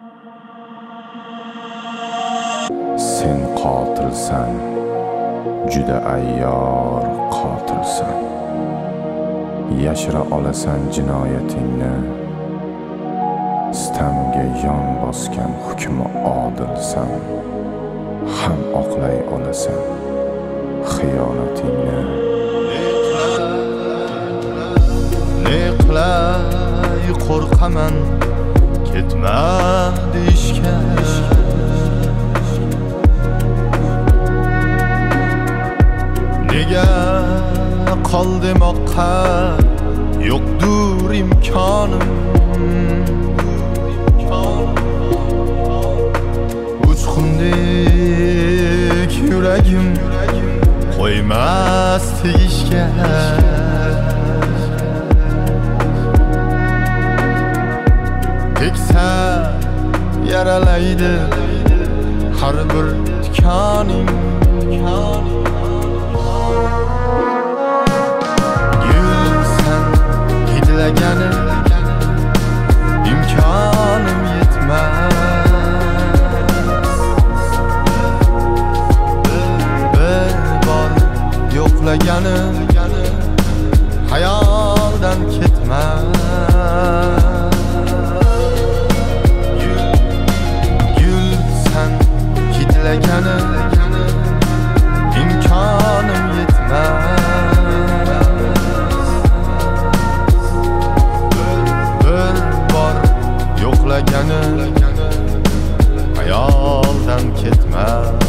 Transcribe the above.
Sen qotilsan, juda ayyor qotilsan. Yashira olasan jinoyatingni, sitamga yon bosgan hukmi odilsan. Ham oqlay olasan xiyonatingni. Neqlay qo'rqaman ketma deyishga. Nega qol demoqqa yo'qdur imkonim. Uchqundek yuragim qo'ymas tegishga. Teksa yaralaydi har bir tikoning. Gulsan hidlagani imkonim yetmas. Bir bor yo'qlagani hayoldan ketmas. Hidlagani imkonim yetmas. Bir bor yo'qlagani hayoldan ketmas.